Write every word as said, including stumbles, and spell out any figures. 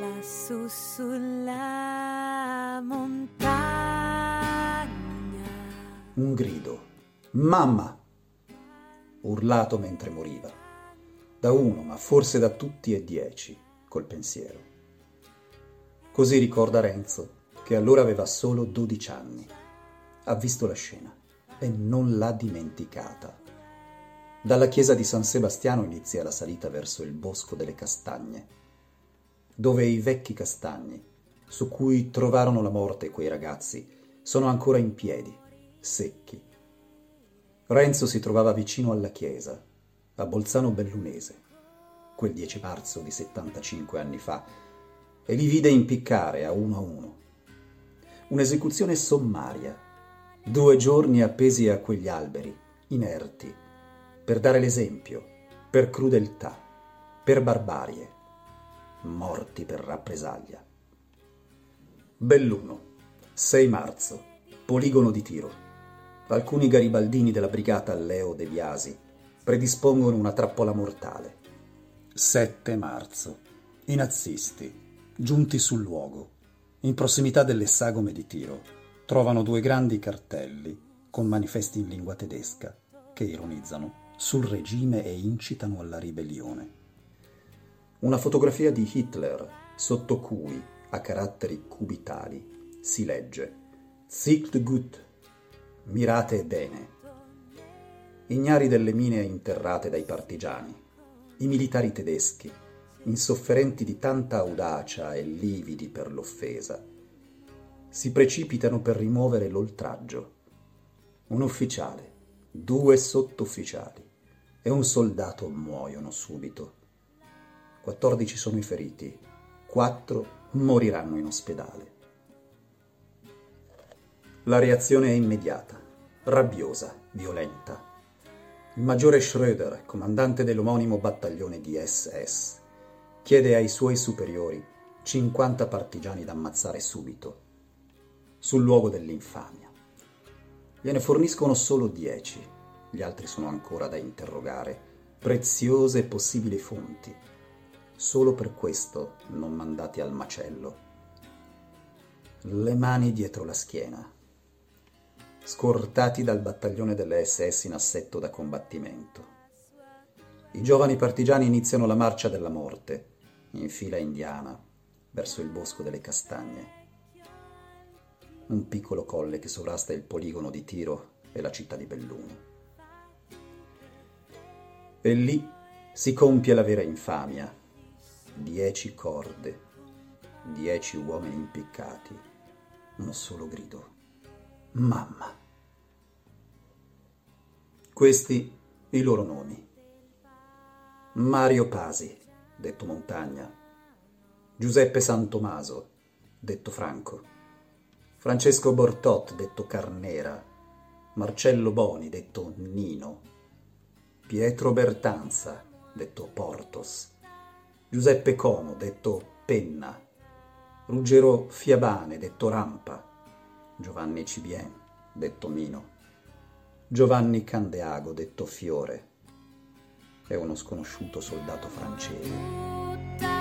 lassù sulla montagna. Un grido. Mamma! Urlato mentre moriva. Da uno, ma forse da tutti e dieci, col pensiero. Così ricorda Renzo, che allora aveva solo dodici anni. Ha visto la scena e non l'ha dimenticata. Dalla chiesa di San Sebastiano inizia la salita verso il bosco delle castagne, dove i vecchi castagni, su cui trovarono la morte quei ragazzi, sono ancora in piedi, secchi. Renzo si trovava vicino alla chiesa, a Bolzano Bellunese, quel dieci marzo di settantacinque anni fa, e li vide impiccare a uno a uno. Un'esecuzione sommaria, due giorni appesi a quegli alberi, inerti, per dare l'esempio, per crudeltà, per barbarie, morti per rappresaglia. Belluno, sei marzo, poligono di tiro. Alcuni garibaldini della brigata Leo De Biasi predispongono una trappola mortale. sette marzo, i nazisti, giunti sul luogo, in prossimità delle sagome di tiro, trovano due grandi cartelli con manifesti in lingua tedesca che ironizzano sul regime e incitano alla ribellione. Una fotografia di Hitler sotto cui, a caratteri cubitali, si legge "Zielt gut", mirate bene. Ignari delle mine interrate dai partigiani, i militari tedeschi, insofferenti di tanta audacia e lividi per l'offesa, si precipitano per rimuovere l'oltraggio. Un ufficiale, due sottufficiali e un soldato muoiono subito. quattordici sono i feriti, quattro moriranno in ospedale. La reazione è immediata, rabbiosa, violenta. Il maggiore Schröder, comandante dell'omonimo battaglione di S S, chiede ai suoi superiori cinquanta partigiani da ammazzare subito, sul luogo dell'infamia. Gliene forniscono solo dieci, gli altri sono ancora da interrogare, preziose e possibili fonti, solo per questo non mandati al macello. Le mani dietro la schiena, scortati dal battaglione delle S S in assetto da combattimento. I giovani partigiani iniziano la marcia della morte, in fila indiana, verso il bosco delle castagne. Un piccolo colle che sovrasta il poligono di tiro e la città di Belluno. E lì si compie la vera infamia. Dieci corde, dieci uomini impiccati, uno solo grido. Mamma. Questi i loro nomi. Mario Pasi, detto Montagna. Giuseppe Santomaso, detto Franco. Francesco Bortot, detto Carnera. Marcello Boni, detto Nino. Pietro Bertanza, detto Portos. Giuseppe Como, detto Penna. Ruggero Fiabane, detto Rampa. Giovanni Cibien, detto Mino, Giovanni Candeago, detto Fiore, e uno sconosciuto soldato francese.